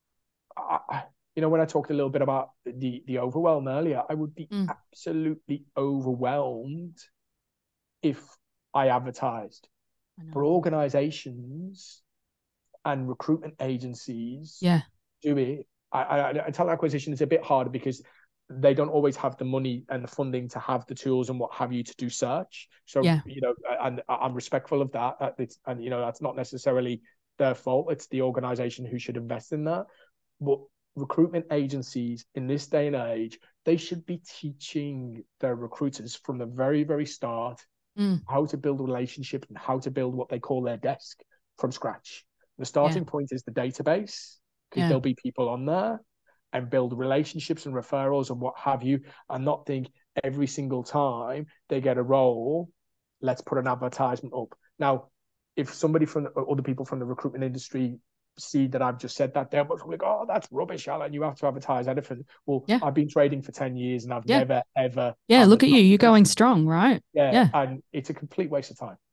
You know, when I talked a little bit about the overwhelm earlier, I would be absolutely overwhelmed if I advertised. For organizations and recruitment agencies do it. Talent acquisition is a bit harder because they don't always have the money and the funding to have the tools and what have you to do search. So, you know, and I'm respectful of that. And, you know, that's not necessarily their fault. It's the organization who should invest in that. But recruitment agencies in this day and age, they should be teaching their recruiters from the very, very start how to build a relationship and how to build what they call their desk from scratch. The starting point is the database, because there'll be people on there, and build relationships and referrals and what have you, and not think every single time they get a role, let's put an advertisement up. Now, if somebody from other people from the recruitment industry see that I've just said that, they're like, oh, that's rubbish, Alan, you have to advertise anything. Well, I've been trading for 10 years and I've never, ever. Yeah, look at you. You're going strong, right? Yeah. And it's a complete waste of time.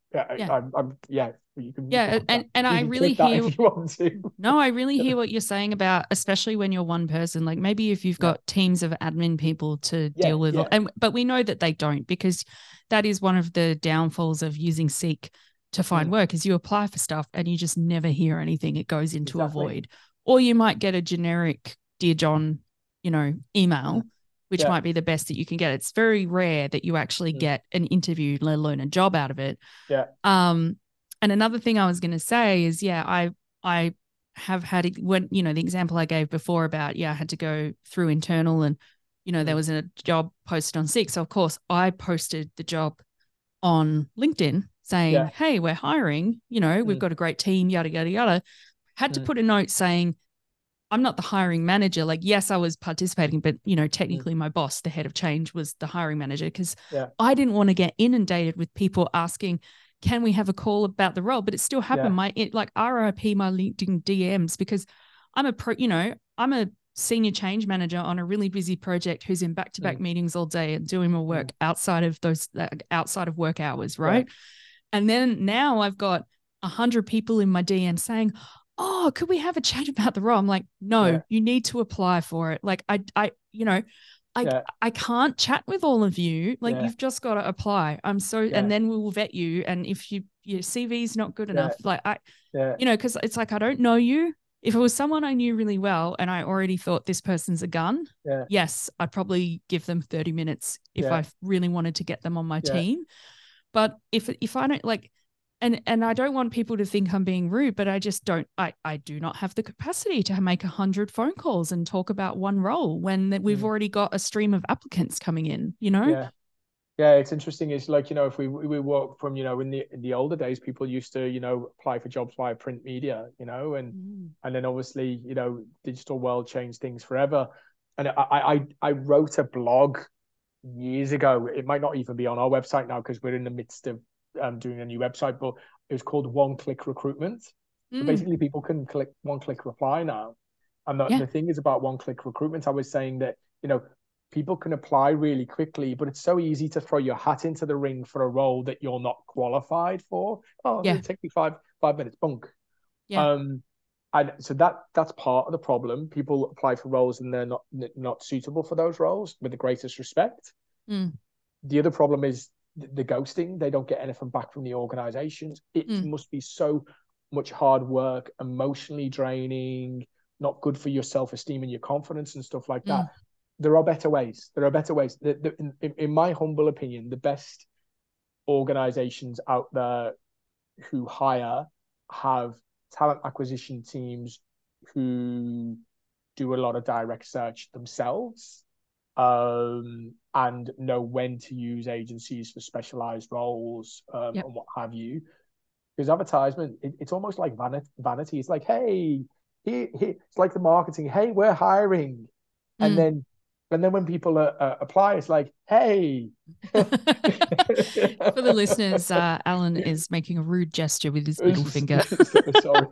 You can I really hear if you want to. No, I really hear what you're saying about, especially when you're one person. Like maybe if you've got teams of admin people to deal with, but we know that they don't, because that is one of the downfalls of using Seek to find work, is you apply for stuff and you just never hear anything. It goes into a void, or you might get a generic "Dear John," you know, email. Which might be the best that you can get. It's very rare that you actually get an interview, let alone a job out of it. And another thing I was going to say is, I have had, when, you know, the example I gave before about, I had to go through internal and, you know, there was a job posted on Seek. So of course I posted the job on LinkedIn saying, hey, we're hiring, you know, we've got a great team, yada, yada, yada. Had to put a note saying, I'm not the hiring manager. Like, yes, I was participating, but, you know, technically my boss, the head of change, was the hiring manager, because I didn't want to get inundated with people asking, can we have a call about the role? But it still happened. RIP my LinkedIn DMs, because I'm a senior change manager on a really busy project who's in back-to-back meetings all day and doing my work outside of work hours, right? And then now I've got 100 people in my DM saying, oh, could we have a chat about the role? I'm like, no, you need to apply for it. Like, I can't chat with all of you. Like, you've just got to apply. And then we will vet you. And if your CV is not good enough, because it's like, I don't know you. If it was someone I knew really well and I already thought this person's a gun, yes, I'd probably give them 30 minutes if I really wanted to get them on my team. But if I don't, like, and I don't want people to think I'm being rude, but I just don't, I do not have the capacity to make 100 phone calls and talk about one role when we've already got a stream of applicants coming in, you know? Yeah, it's interesting. It's like, you know, if we work from, you know, in the older days, people used to, you know, apply for jobs via print media, you know, and then obviously, you know, digital world changed things forever. And I wrote a blog years ago. It might not even be on our website now because we're in the midst of doing a new website, but it was called One Click Recruitment. So basically people can click one click reply now. And the thing is about one click recruitment, I was saying that, you know, people can apply really quickly, but it's so easy to throw your hat into the ring for a role that you're not qualified for. Oh, it'll take me five minutes, bunk. And so that's part of the problem. People apply for roles and they're not suitable for those roles, with the greatest respect. The other problem is the ghosting. They don't get anything back from the organizations. It must be so much hard work, emotionally draining, not good for your self-esteem and your confidence and stuff like that. There are better ways. In my humble opinion, the best organizations out there who hire have talent acquisition teams who do a lot of direct search themselves, and know when to use agencies for specialized roles, and what have you. Because advertisement, it's almost like vanity. It's like, hey, it's like the marketing. Hey, we're hiring, and then when people apply, it's like, hey. For the listeners, Alan is making a rude gesture with his middle finger. Sorry.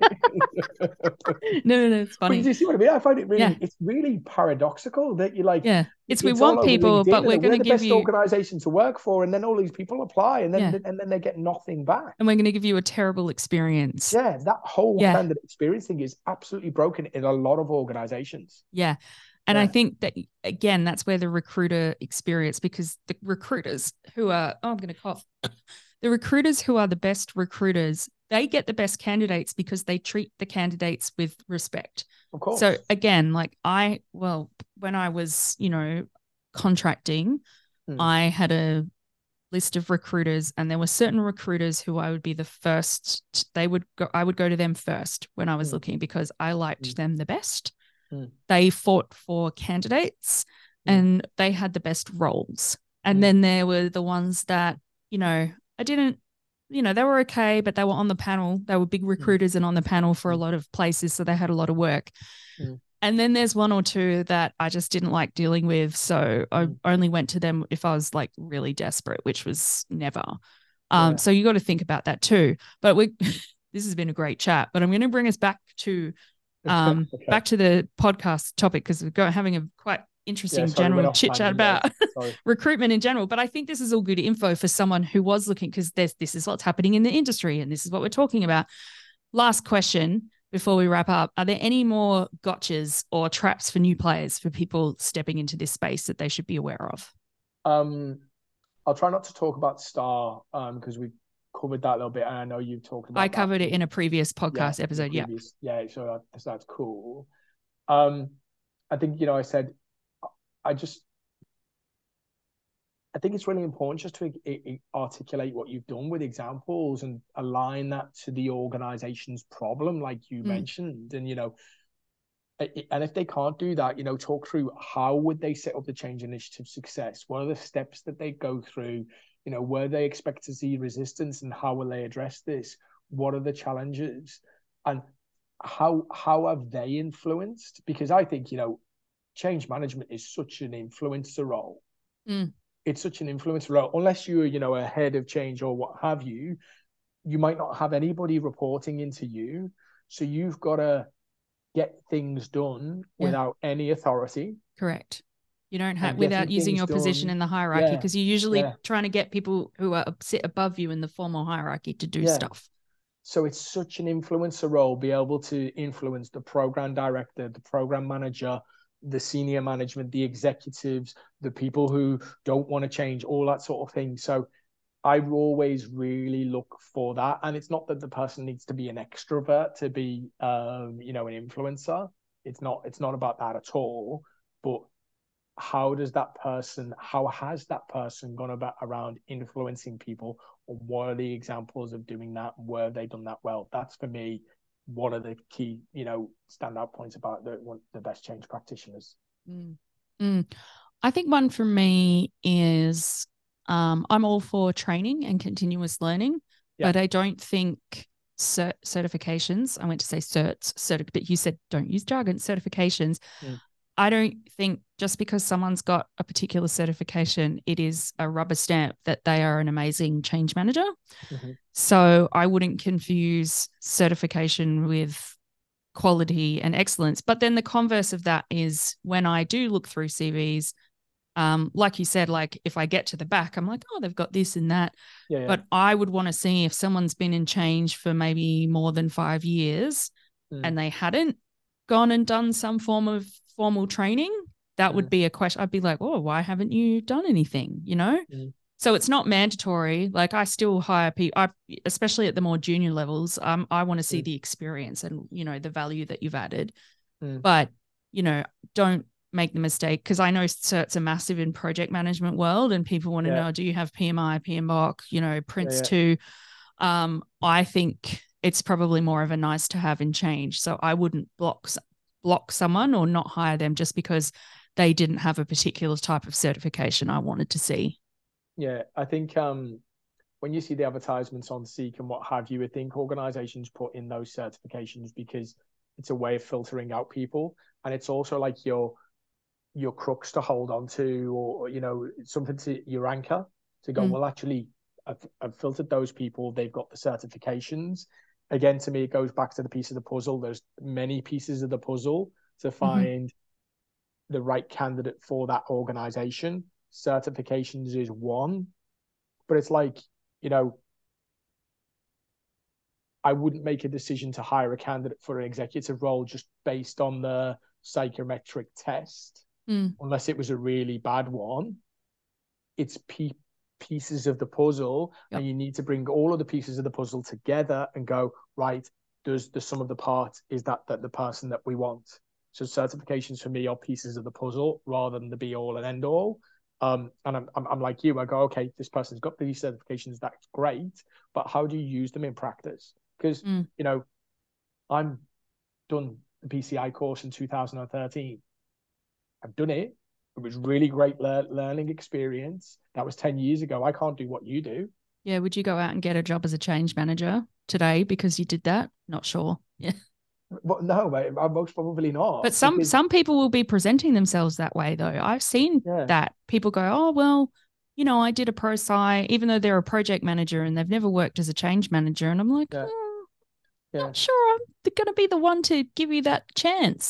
No, it's funny. But you see what I mean? I find it really, it's really paradoxical that you're like, we want people, but we're going to give you the best organization to work for, and then all these people apply, and then they get nothing back, and we're going to give you a terrible experience. Yeah, that whole candidate experience thing is absolutely broken in a lot of organizations. Yeah. And I think that, again, that's where the recruiter experience, because the recruiters who are, I'm going to cough, the recruiters who are the best recruiters, they get the best candidates because they treat the candidates with respect. Of course. So again, like when I was, contracting, I had a list of recruiters, and there were certain recruiters who I would be the first. I would go to them first when I was looking, because I liked them the best. They fought for candidates and they had the best roles. And then there were the ones that, I didn't, they were okay, but they were on the panel. They were big recruiters and on the panel for a lot of places. So they had a lot of work. And then there's one or two that I just didn't like dealing with. So I only went to them if I was like really desperate, which was never. So you got to think about that too. But this has been a great chat, but I'm going to bring us back to back to the podcast topic, because we're having a quite interesting general chit chat about recruitment in general. But I think this is all good info for someone who was looking, because this is what's happening in the industry and this is what we're talking about. Last question before we wrap up. Are there any more gotchas or traps for new players, for people stepping into this space, that they should be aware of? I'll try not to talk about Star, because we've covered that a little bit, and I know you've talked about. I covered it in a previous podcast episode. So that's cool. I think I said, I think it's really important just to articulate what you've done with examples and align that to the organization's problem, like you mentioned, and and if they can't do that, talk through how would they set up the change initiative success. What are the steps that they go through? Where they expect to see resistance, and how will they address this? What are the challenges, and how have they influenced? Because I think, change management is such an influencer role. It's such an influencer role. Unless you're, a head of change or what have you, you might not have anybody reporting into you. So you've got to get things done without any authority. Correct. You don't have, without using your position in the hierarchy, because you're usually trying to get people who sit above you in the formal hierarchy to do stuff. So it's such an influencer role, be able to influence the program director, the program manager, the senior management, the executives, the people who don't want to change, all that sort of thing. So I always really look for that. And it's not that the person needs to be an extrovert to be, an influencer. It's not about that at all. But how has that person gone about around influencing people? Or what are the examples of doing that? Where have they done that well? That's, for me, one of the key, standout points about the best change practitioners. I think one for me is I'm all for training and continuous learning, but I don't think certifications, I went to say certs, but you said don't use jargon, certifications. I don't think just because someone's got a particular certification, it is a rubber stamp that they are an amazing change manager. So I wouldn't confuse certification with quality and excellence. But then the converse of that is, when I do look through CVs, like you said, like if I get to the back, I'm like, oh, they've got this and that. But I would want to see if someone's been in change for maybe more than 5 years, and they hadn't gone and done some form of formal training, that would be a question. I'd be like, oh, why haven't you done anything, you know? So it's not mandatory. Like I still hire people, especially at the more junior levels. I want to see the experience and, you know, the value that you've added. But, you know, don't make the mistake, because I know certs are massive in project management world and people want to know, do you have PMI, PMBOK, you know, Prince 2? I think it's probably more of a nice to have in change. So I wouldn't block someone or not hire them just because they didn't have a particular type of certification I wanted to see. Yeah, I think when you see the advertisements on Seek and what have you, I think organizations put in those certifications because it's a way of filtering out people, and it's also like your crux to hold on to, or you know, something to your anchor to go, well, actually, I've filtered those people, they've got the certifications. Again, to me, it goes back to the piece of the puzzle. There's many pieces of the puzzle to find the right candidate for that organization. Certifications is one, but it's like, you know, I wouldn't make a decision to hire a candidate for an executive role just based on the psychometric test, unless it was a really bad one. It's pieces of the puzzle, and you need to bring all of the pieces of the puzzle together and go, right, does the sum of the parts, is that the person that we want? So certifications for me are pieces of the puzzle rather than the be all and end all. And I'm like you, I go, okay, this person's got these certifications, that's great, but how do you use them in practice? Because, you know, I'm done the PCI course in 2013. I've done it. It was really great learning experience. That was 10 years ago. I can't do what you do. Yeah. Would you go out and get a job as a change manager today because you did that? Not sure. Yeah. Well, no, mate, most probably not. But some people will be presenting themselves that way, though. I've seen that people go, oh, well, you know, I did a pro sci, even though they're a project manager and they've never worked as a change manager. And I'm like, not sure I'm going to be the one to give you that chance.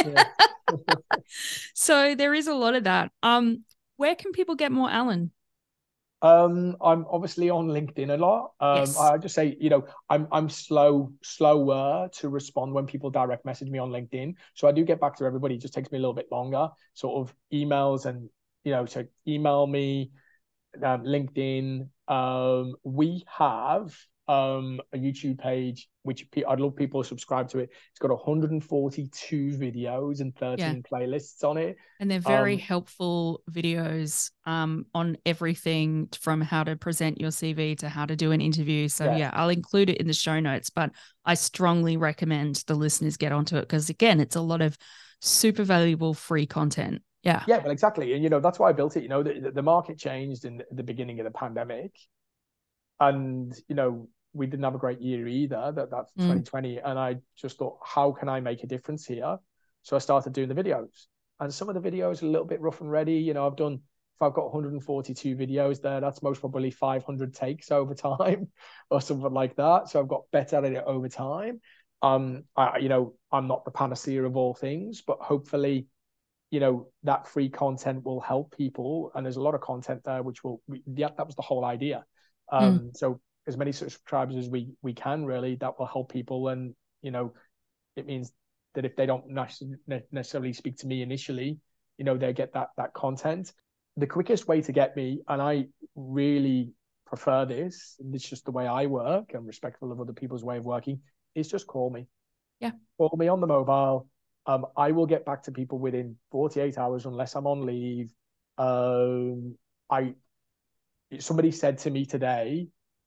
So there is a lot of that. Where can people get more Alan? I'm obviously on LinkedIn a lot. I just say, you know, I'm slower to respond when people direct message me on LinkedIn. So I do get back to everybody. It just takes me a little bit longer. Sort of emails and, you know, so email me, LinkedIn. We have a YouTube page, which I'd love people to subscribe to it. It's got 142 videos and 13 playlists on it. And they're very helpful videos on everything from how to present your CV to how to do an interview. So I'll include it in the show notes, but I strongly recommend the listeners get onto it because, again, it's a lot of super valuable free content. Yeah. Yeah, well, exactly. And, you know, that's why I built it. You know, the market changed in the beginning of the pandemic. And, you know, we didn't have a great year either. That's 2020. And I just thought, how can I make a difference here? So I started doing the videos. And some of the videos are a little bit rough and ready. You know, if I've got 142 videos there, that's most probably 500 takes over time or something like that. So I've got better at it over time. You know, I'm not the panacea of all things, but hopefully, you know, that free content will help people. And there's a lot of content there, which that was the whole idea. So as many subscribers as we can, really, that will help people. And, you know, it means that if they don't necessarily speak to me initially, you know, they get that content. The quickest way to get me, and I really prefer this, and it's just the way I work, I'm respectful of other people's way of working, is just call me. Yeah. Call me on the mobile. I will get back to people within 48 hours unless I'm on leave. Somebody said to me today,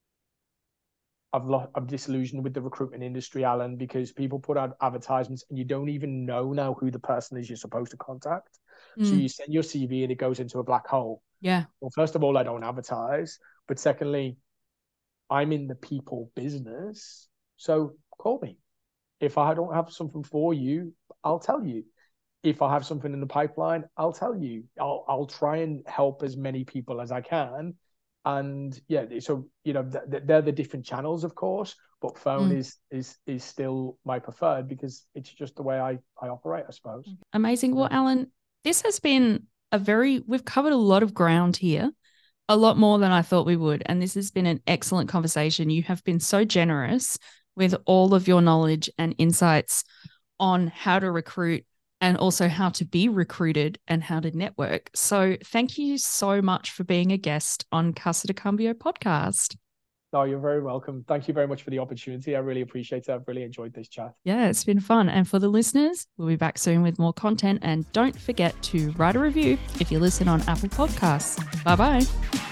I'm disillusioned with the recruitment industry, Alan, because people put out advertisements and you don't even know now who the person is you're supposed to contact. So you send your CV and it goes into a black hole. Yeah. Well, first of all, I don't advertise. But secondly, I'm in the people business. So call me. If I don't have something for you, I'll tell you. If I have something in the pipeline, I'll tell you. I'll try and help as many people as I can. And yeah, so, you know, they're the different channels, of course, but phone is still my preferred because it's just the way I operate, I suppose. Amazing. Well, Alan, this has been we've covered a lot of ground here, a lot more than I thought we would. And this has been an excellent conversation. You have been so generous with all of your knowledge and insights on how to recruit and also how to be recruited and how to network. So thank you so much for being a guest on Casa de Cambio podcast. No, you're very welcome. Thank you very much for the opportunity. I really appreciate it. I've really enjoyed this chat. Yeah, it's been fun. And for the listeners, we'll be back soon with more content. And don't forget to write a review if you listen on Apple Podcasts. Bye-bye.